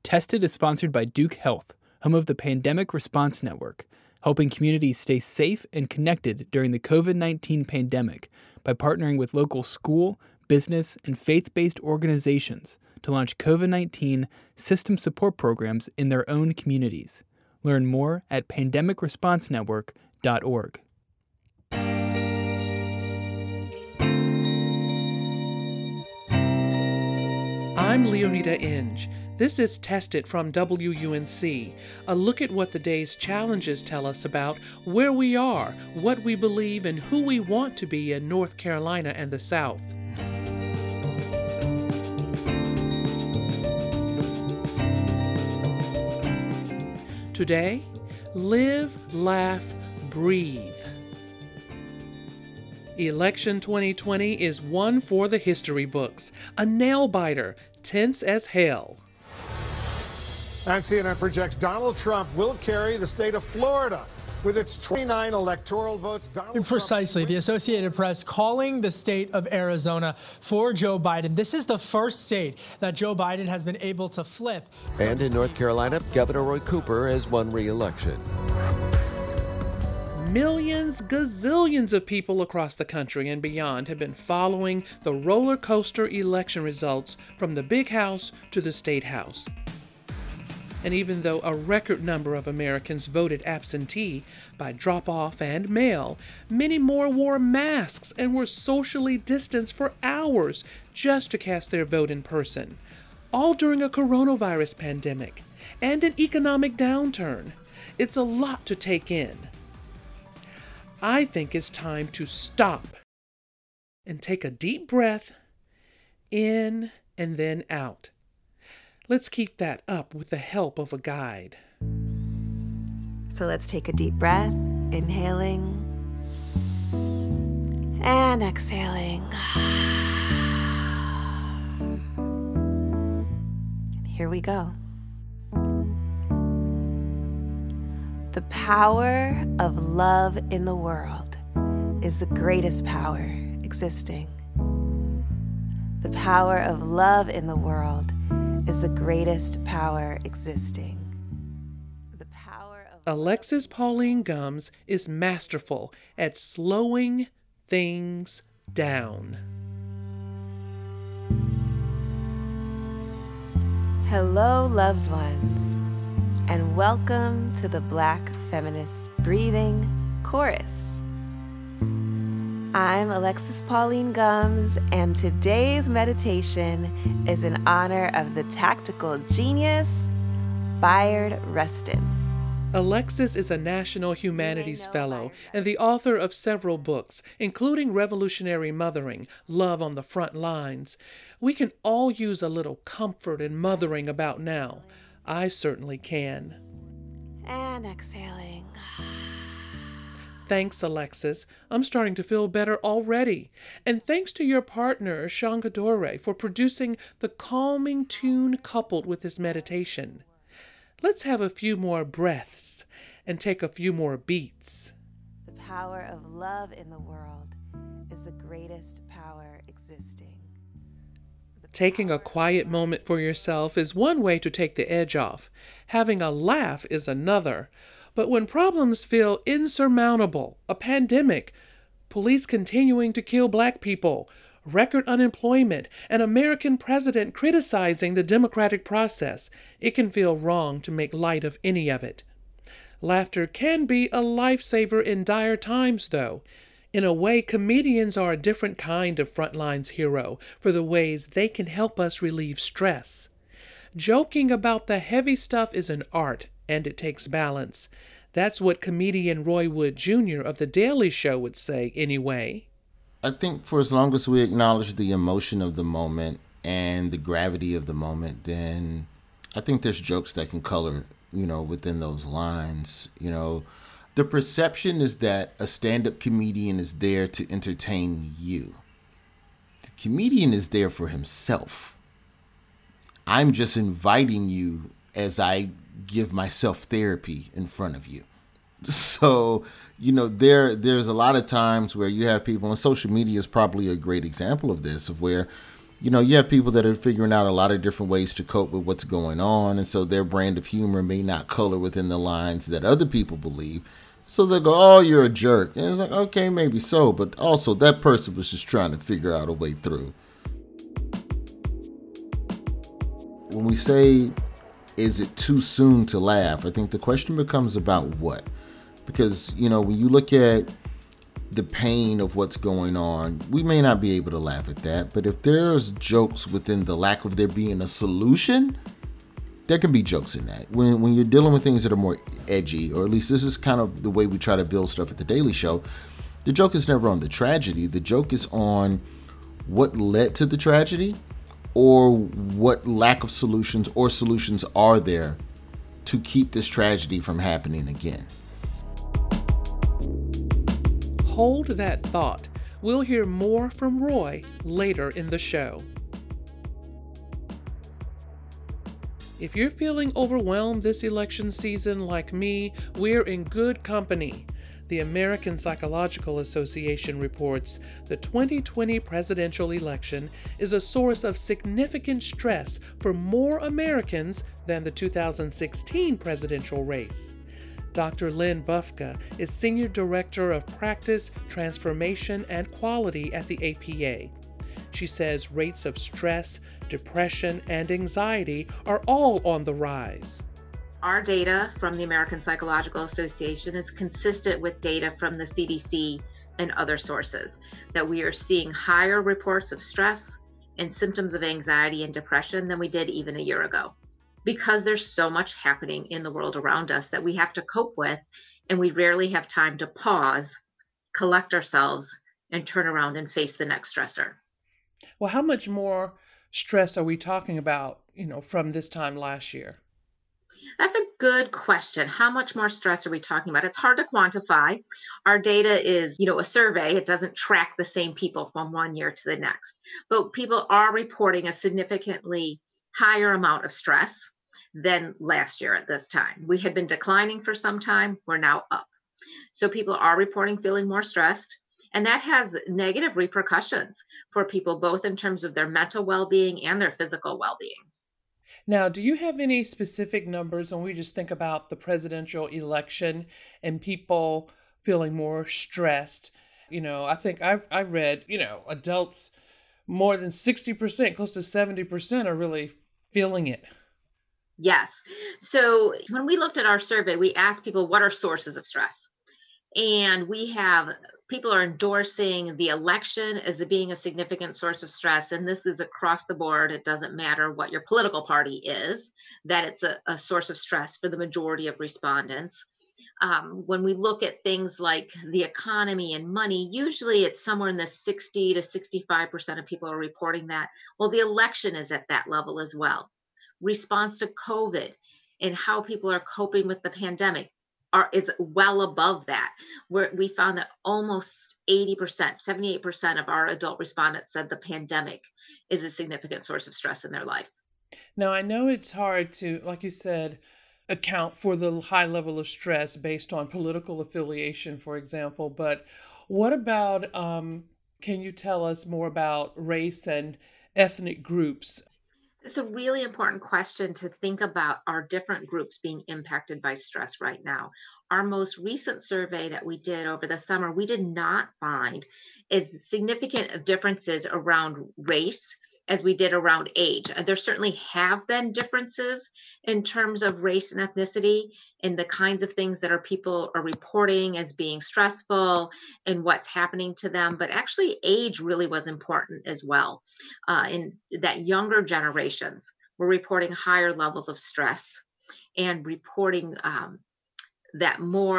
Tested is sponsored by Duke Health, home of the Pandemic Response Network, helping communities stay safe and connected during the COVID-19 pandemic by partnering with local school, business, and faith-based organizations to launch COVID-19 system support programs in their own communities. Learn more at pandemicresponsenetwork.org. I'm Leonida Inge. This is Tested from WUNC, a look at what the day's challenges tell us about where we are, what we believe, and who we want to be in North Carolina and the South. Today, live, laugh, breathe. Election 2020 is one for the history books, a nail-biter, tense as hell. And CNN projects Donald Trump will carry the state of Florida with its 29 electoral votes. Precisely. The Associated Press calling the state of Arizona for Joe Biden. This is the first state that Joe Biden has been able to flip. And in North Carolina, Governor Roy Cooper has won re-election. Millions, gazillions of people across the country and beyond have been following the roller coaster election results from the big house to the state house. And even though a record number of Americans voted absentee by drop-off and mail, many more wore masks and were socially distanced for hours just to cast their vote in person, all during a coronavirus pandemic and an economic downturn. It's a lot to take in. I think it's time to stop and take a deep breath in and then out. Let's keep that up with the help of a guide. So let's take a deep breath, inhaling and exhaling. And here we go. The power of love in the world is the greatest power existing. The power of love in the world is the greatest power existing. The power of Alexis Pauline Gumbs is masterful at slowing things down. Hello, loved ones, and welcome to the Black Feminist Breathing Chorus. I'm Alexis Pauline Gumbs, and today's meditation is in honor of the tactical genius, Bayard Rustin. Alexis is a National Humanities Fellow and the author of several books, including Revolutionary Mothering, Love on the Front Lines. We can all use a little comfort and mothering about now. I certainly can. And exhaling. Thanks, Alexis. I'm starting to feel better already. And thanks to your partner, Shangadore, for producing the calming tune coupled with this meditation. Let's have a few more breaths and take a few more beats. The power of love in the world is the greatest power existing. Taking a quiet moment for yourself is one way to take the edge off. Having a laugh is another. But when problems feel insurmountable, a pandemic, police continuing to kill black people, record unemployment, an American president criticizing the democratic process, it can feel wrong to make light of any of it. Laughter can be a lifesaver in dire times, though. In a way, comedians are a different kind of frontlines hero for the ways they can help us relieve stress. Joking about the heavy stuff is an art, and it takes balance. That's what comedian Roy Wood Jr. of The Daily Show would say anyway. I think for as long as we acknowledge the emotion of the moment and the gravity of the moment, then I think there's jokes that can color, within those lines. The perception is that a stand-up comedian is there to entertain you. The comedian is there for himself. I'm just inviting you as I give myself therapy in front of you. So, there's a lot of times where you have people, and social media is probably a great example of this, of where You have people that are figuring out a lot of different ways to cope with what's going on. And so their brand of humor may not color within the lines that other people believe. So they'll go, oh, you're a jerk. And it's like, okay, maybe so. But also that person was just trying to figure out a way through. When we say, is it too soon to laugh? I think the question becomes about what? Because, when you look at the pain of what's going on, we may not be able to laugh at that. But if there's jokes within the lack of there being a solution, there can be jokes in that. When you're dealing with things that are more edgy, or at least this is kind of the way we try to build stuff at the Daily Show, the joke is never on the tragedy. The joke is on what led to the tragedy, or what lack of solutions or solutions are there to keep this tragedy from happening again. Hold that thought. We'll hear more from Roy later in the show. If you're feeling overwhelmed this election season like me, we're in good company. The American Psychological Association reports the 2020 presidential election is a source of significant stress for more Americans than the 2016 presidential race. Dr. Lynn Bufka is Senior Director of Practice, Transformation, and Quality at the APA. She says rates of stress, depression, and anxiety are all on the rise. Our data from the American Psychological Association is consistent with data from the CDC and other sources, that we are seeing higher reports of stress and symptoms of anxiety and depression than we did even a year ago, because there's so much happening in the world around us that we have to cope with, and we rarely have time to pause, collect ourselves, and turn around and face the next stressor. Well, how much more stress are we talking about, from this time last year? That's a good question. How much more stress are we talking about? It's hard to quantify. Our data is, a survey. It doesn't track the same people from one year to the next. But people are reporting a significantly higher amount of stress than last year at this time. We had been declining for some time. We're now up. So people are reporting feeling more stressed. And that has negative repercussions for people, both in terms of their mental well-being and their physical well-being. Now, do you have any specific numbers when we just think about the presidential election and people feeling more stressed? I think I read, adults more than 60%, close to 70% are really feeling it. Yes. So when we looked at our survey, we asked people, what are sources of stress? And people are endorsing the election as being a significant source of stress. And this is across the board. It doesn't matter what your political party is, that it's a source of stress for the majority of respondents. When we look at things like the economy and money, usually it's somewhere in the 60 to 65% of people are reporting that. Well, the election is at that level as well. Response to COVID and how people are coping with the pandemic is well above that. We found that almost 80%, 78% of our adult respondents said the pandemic is a significant source of stress in their life. Now, I know it's hard to, like you said, account for the high level of stress based on political affiliation, for example, but what about, can you tell us more about race and ethnic groups? It's a really important question to think about our different groups being impacted by stress right now. Our most recent survey that we did over the summer, we did not find as significant differences around race as we did around age. There certainly have been differences in terms of race and ethnicity and the kinds of things that people are reporting as being stressful and what's happening to them. But actually age really was important as well. In that younger generations were reporting higher levels of stress and reporting that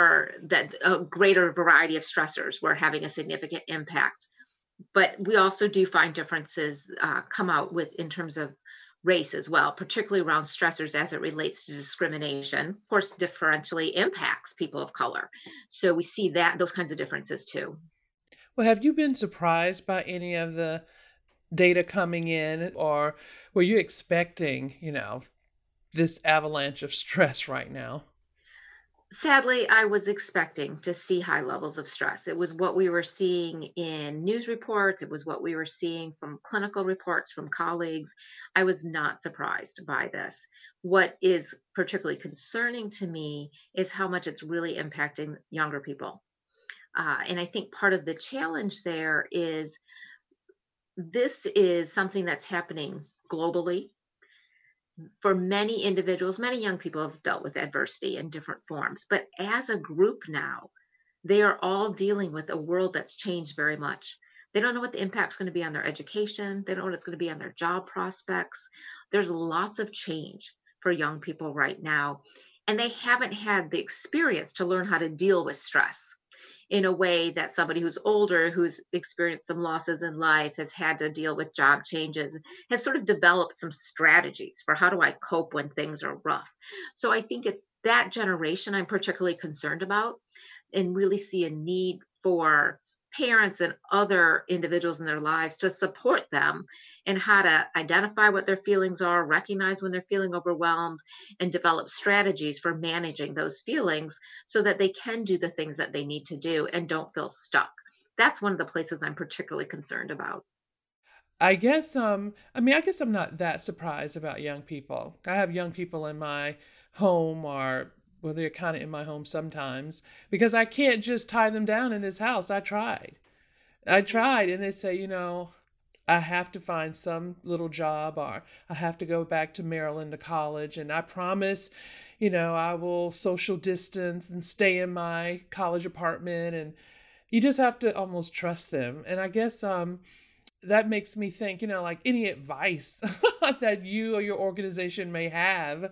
a greater variety of stressors were having a significant impact. But we also do find differences come out in terms of race as well, particularly around stressors as it relates to discrimination. Of course, differentially impacts people of color. So we see those kinds of differences too. Well, have you been surprised by any of the data coming in, or were you expecting, this avalanche of stress right now? Sadly, I was expecting to see high levels of stress. It was what we were seeing in news reports. It was what we were seeing from clinical reports from colleagues. I was not surprised by this. What is particularly concerning to me is how much it's really impacting younger people. And I think part of the challenge there is this is something that's happening globally. For many individuals, many young people have dealt with adversity in different forms, but as a group now, they are all dealing with a world that's changed very much. They don't know what the impact's going to be on their education. They don't know what it's going to be on their job prospects. There's lots of change for young people right now, and they haven't had the experience to learn how to deal with stress in a way that somebody who's older, who's experienced some losses in life, has had to deal with job changes, has sort of developed some strategies for how do I cope when things are rough. So I think it's that generation I'm particularly concerned about, and really see a need for parents and other individuals in their lives to support them and how to identify what their feelings are, recognize when they're feeling overwhelmed, and develop strategies for managing those feelings so that they can do the things that they need to do and don't feel stuck. That's one of the places I'm particularly concerned about. I guess I guess I'm not that surprised about young people. I have young people in my home, or well, they're kind of in my home sometimes, because I can't just tie them down in this house. I tried, and they say, I have to find some little job, or I have to go back to Maryland to college, and I promise, I will social distance and stay in my college apartment, and you just have to almost trust them. And I guess that makes me think, like any advice that you or your organization may have,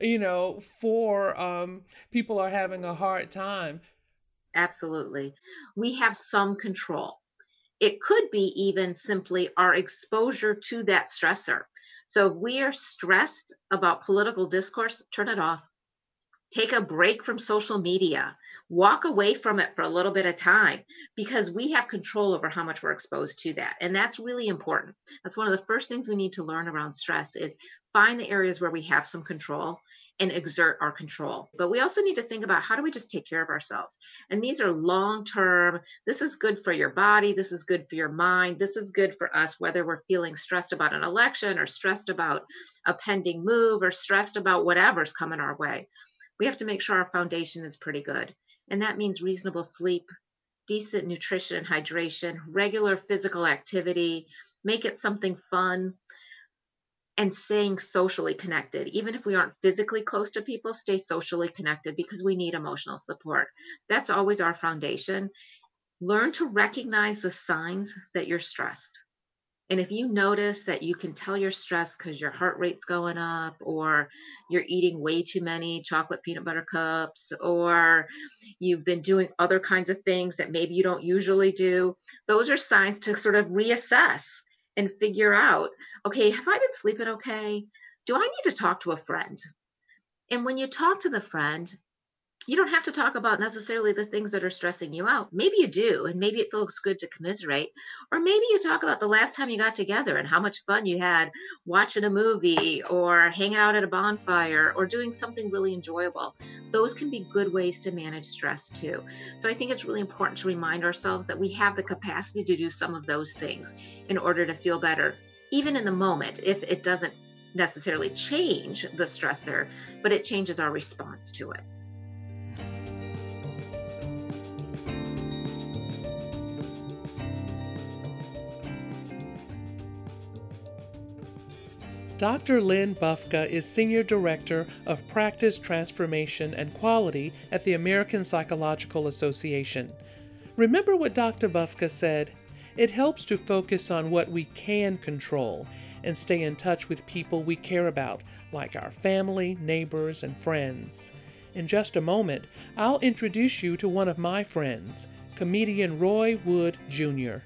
for people who are having a hard time. Absolutely. We have some control. It could be even simply our exposure to that stressor. So if we are stressed about political discourse, turn it off. Take a break from social media. Walk away from it for a little bit of time, because we have control over how much we're exposed to that. And that's really important. That's one of the first things we need to learn around stress is find the areas where we have some control and exert our control. But we also need to think about how do we just take care of ourselves? And these are long-term. This is good for your body. This is good for your mind. This is good for us, whether we're feeling stressed about an election or stressed about a pending move or stressed about whatever's coming our way. We have to make sure our foundation is pretty good. And that means reasonable sleep, decent nutrition and hydration, regular physical activity, make it something fun, and staying socially connected. Even if we aren't physically close to people, stay socially connected, because we need emotional support. That's always our foundation. Learn to recognize the signs that you're stressed. And if you notice that you can tell you're stressed because your heart rate's going up, or you're eating way too many chocolate peanut butter cups, or you've been doing other kinds of things that maybe you don't usually do, those are signs to sort of reassess and figure out, okay, have I been sleeping okay? Do I need to talk to a friend? And when you talk to the friend, you don't have to talk about necessarily the things that are stressing you out. Maybe you do, and maybe it feels good to commiserate. Or maybe you talk about the last time you got together and how much fun you had watching a movie or hanging out at a bonfire or doing something really enjoyable. Those can be good ways to manage stress too. So I think it's really important to remind ourselves that we have the capacity to do some of those things in order to feel better, even in the moment, if it doesn't necessarily change the stressor, but it changes our response to it. Dr. Lynn Bufka is Senior Director of Practice Transformation and Quality at the American Psychological Association. Remember what Dr. Bufka said? It helps to focus on what we can control and stay in touch with people we care about, like our family, neighbors, and friends. In just a moment, I'll introduce you to one of my friends, comedian Roy Wood, Jr.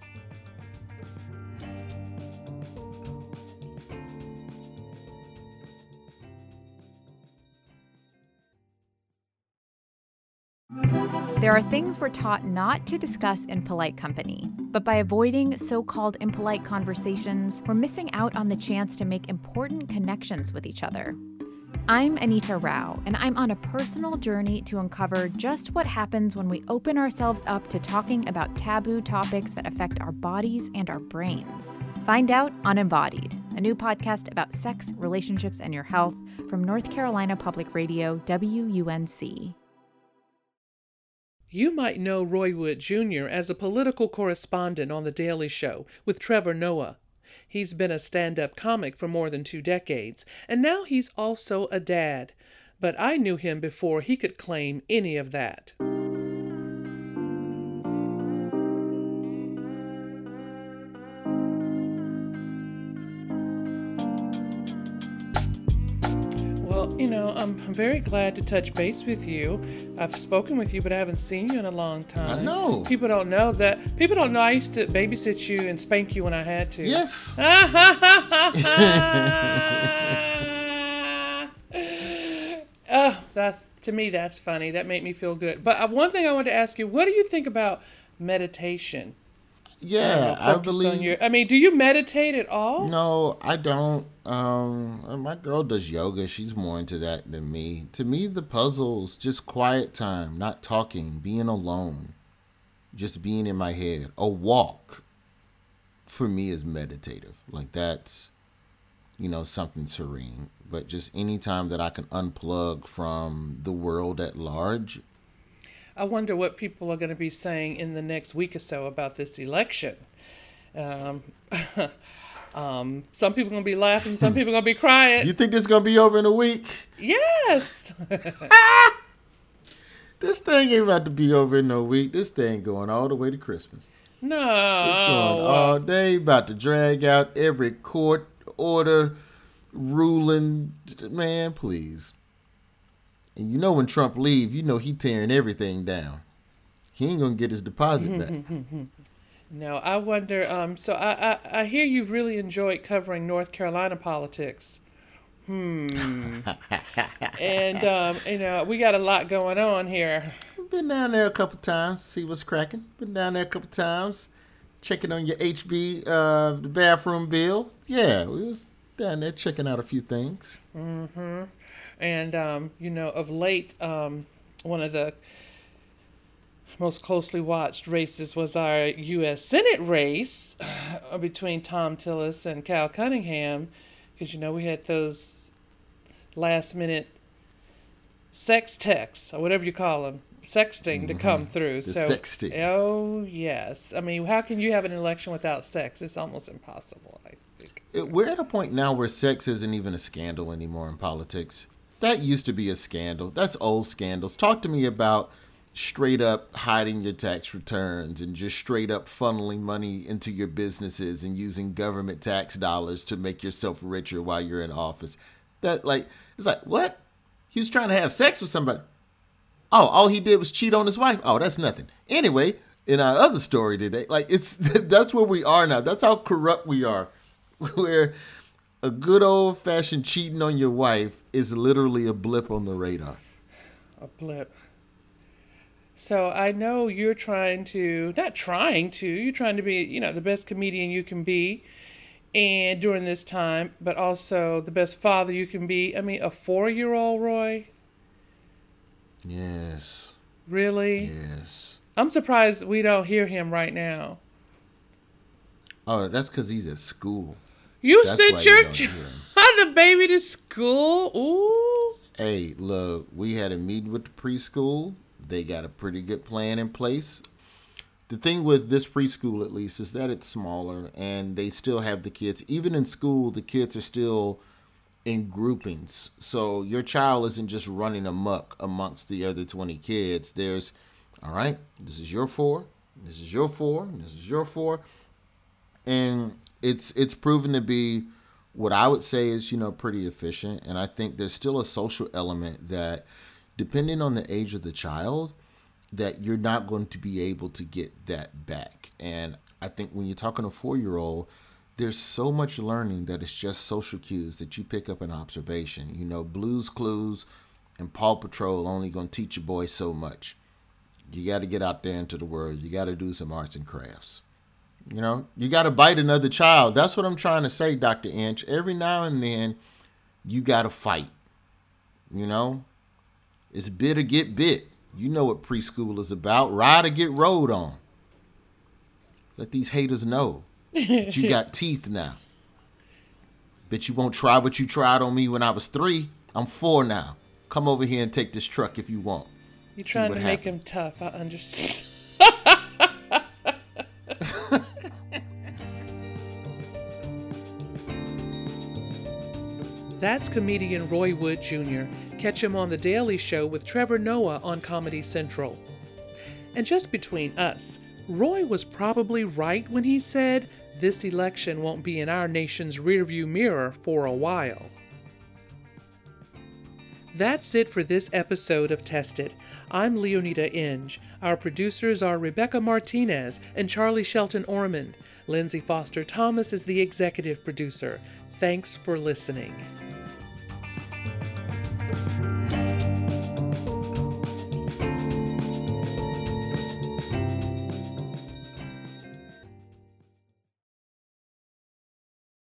There are things we're taught not to discuss in polite company, but by avoiding so-called impolite conversations, we're missing out on the chance to make important connections with each other. I'm Anita Rao, and I'm on a personal journey to uncover just what happens when we open ourselves up to talking about taboo topics that affect our bodies and our brains. Find out on Embodied, a new podcast about sex, relationships, and your health from North Carolina Public Radio, WUNC. You might know Roy Wood Jr. as a political correspondent on The Daily Show with Trevor Noah. He's been a stand-up comic for more than 2 decades, and now he's also a dad. But I knew him before he could claim any of that. Well, I'm very glad to touch base with you. I've spoken with you, but I haven't seen you in a long time. I know. People don't know I used to babysit you and spank you when I had to. Yes. Oh, to me, that's funny. That made me feel good. But one thing I wanted to ask you, what do you think about meditation? Yeah, I believe. Do you meditate at all? No, I don't. My girl does yoga. She's more into that than me. To me, the puzzle's just quiet time, not talking, being alone, just being in my head. A walk, for me, is meditative. Like that's, something serene. But just any time that I can unplug from the world at large. I wonder what people are going to be saying in the next week or so about this election. Some people are going to be laughing, some people are going to be crying. You think this is going to be over in a week? Yes. This thing ain't about to be over in no week. This thing going all the way to Christmas. No. It's going all day, about to drag out every court order, ruling. Man, please. And when Trump leave, he tearing everything down. He ain't going to get his deposit back. No, I wonder, so I hear you really enjoyed covering North Carolina politics. And, we got a lot going on here. Been down there a couple times, see what's cracking. Been down there a couple times, checking on your HB, the bathroom bill. Yeah, we was down there checking out a few things. Mm-hmm. And, of late, one of the most closely watched races was our U.S. Senate race between Thom Tillis and Cal Cunningham, because, we had those last-minute sex texts, or whatever you call them, sexting to come through. Sexting. Oh, yes. How can you have an election without sex? It's almost impossible, I think. We're at a point now where sex isn't even a scandal anymore in politics. That used to be a scandal. That's old scandals. Talk to me about straight up hiding your tax returns and just straight up funneling money into your businesses and using government tax dollars to make yourself richer while you're in office. It's like, what? He was trying to have sex with somebody. Oh, all he did was cheat on his wife. Oh, that's nothing. Anyway, in our other story today, that's where we are now. That's how corrupt we are. Where a good old-fashioned cheating on your wife is literally a blip on the radar. A blip. So I know you're trying to be, the best comedian you can be and during this time, but also the best father you can be. A 4-year-old, Roy? Yes. Really? Yes. I'm surprised we don't hear him right now. Oh, that's because he's at school. You sent the baby to school? Ooh. Hey, look, we had a meeting with the preschool. They got a pretty good plan in place. The thing with this preschool, at least, is that it's smaller and they still have the kids. Even in school, the kids are still in groupings. So your child isn't just running amok amongst the other 20 kids. There's, all right, this is your 4, this is your 4, and this is your 4. And it's proven to be what I would say is, pretty efficient. And I think there's still a social element that, depending on the age of the child, that you're not going to be able to get that back. And I think when you're talking to a 4-year-old, there's so much learning that it's just social cues that you pick up in observation. Blue's Clues and Paw Patrol only going to teach your boy so much. You got to get out there into the world. You got to do some arts and crafts. You got to bite another child. That's what I'm trying to say, Dr. Inch. Every now and then, you got to fight. You know, it's bit or get bit. You know what preschool is about. Ride or get rode on. Let these haters know that you got teeth now. Bet you won't try what you tried on me when I was 3. I'm 4 now. Come over here and take this truck if you want. You're trying to make him tough. I understand. That's comedian Roy Wood Jr. Catch him on The Daily Show with Trevor Noah on Comedy Central. And just between us, Roy was probably right when he said this election won't be in our nation's rearview mirror for a while. That's it for this episode of Tested. I'm Leonida Inge. Our producers are Rebecca Martinez and Charlie Shelton Ormond. Lindsay Foster Thomas is the executive producer. Thanks for listening.